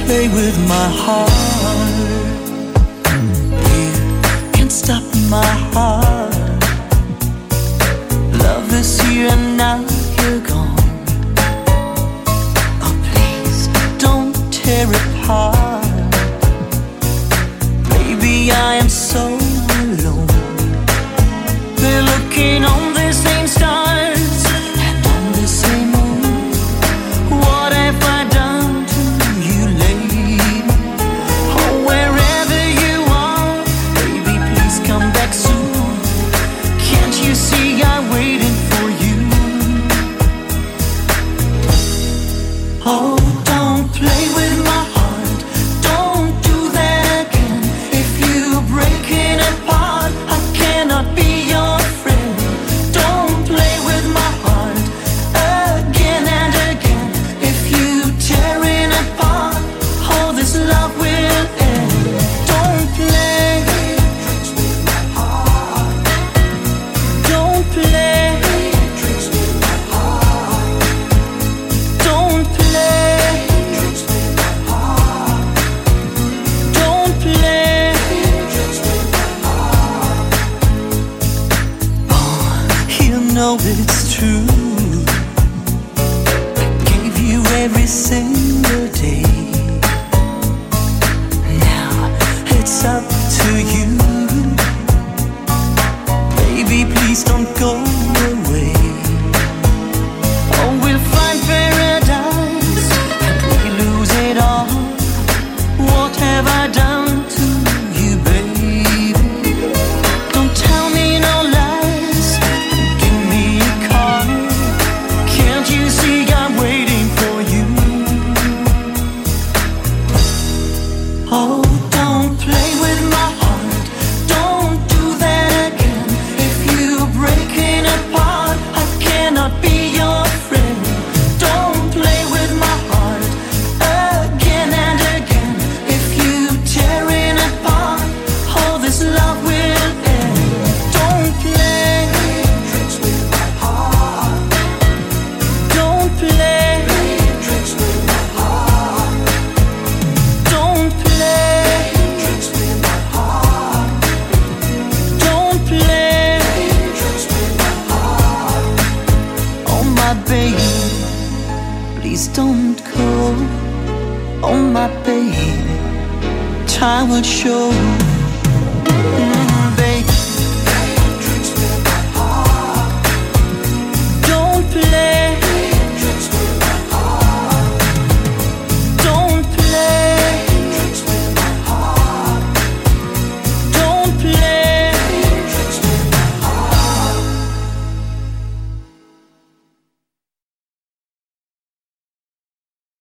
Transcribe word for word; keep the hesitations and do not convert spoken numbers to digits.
play with my heart. You can't stop my heart. Love is here and now you're gone. Oh please, don't tear it apart. Baby, I am so alone. They're looking on the same stars and on the same moon. What have I done to you lately? Oh, wherever you are, baby, please come back soon. Can't you see I'm waiting for you? Oh, don't play with my heart. Don't do that again. If you break it apart, I cannot be your friend. Don't play with my heart again and again. If you tear it apart, all this love will end. Don't play tricks with my heart. Don't play tricks with my heart. Don't play tricks with my heart. Don't play tricks with my heart. Oh, you know it's true. I gave you every single day. Now it's up to you. Baby, please don't go away. Oh, we'll find paradise and we lose it all. What have I done to you, baby? Don't tell me no lies. Give me a call. Can't you see I'm waiting for you? Oh, don't play with my heart. Don't do that again. If you break it apart, I cannot be your friend. Don't play with my heart again and again. If you tear it apart, all this love will end. Don't play tricks with my heart. Don't play tricks with my heart. Don't play tricks with my heart. Don't play tricks with my heart. Oh my baby, please don't go. Oh my baby, time will show.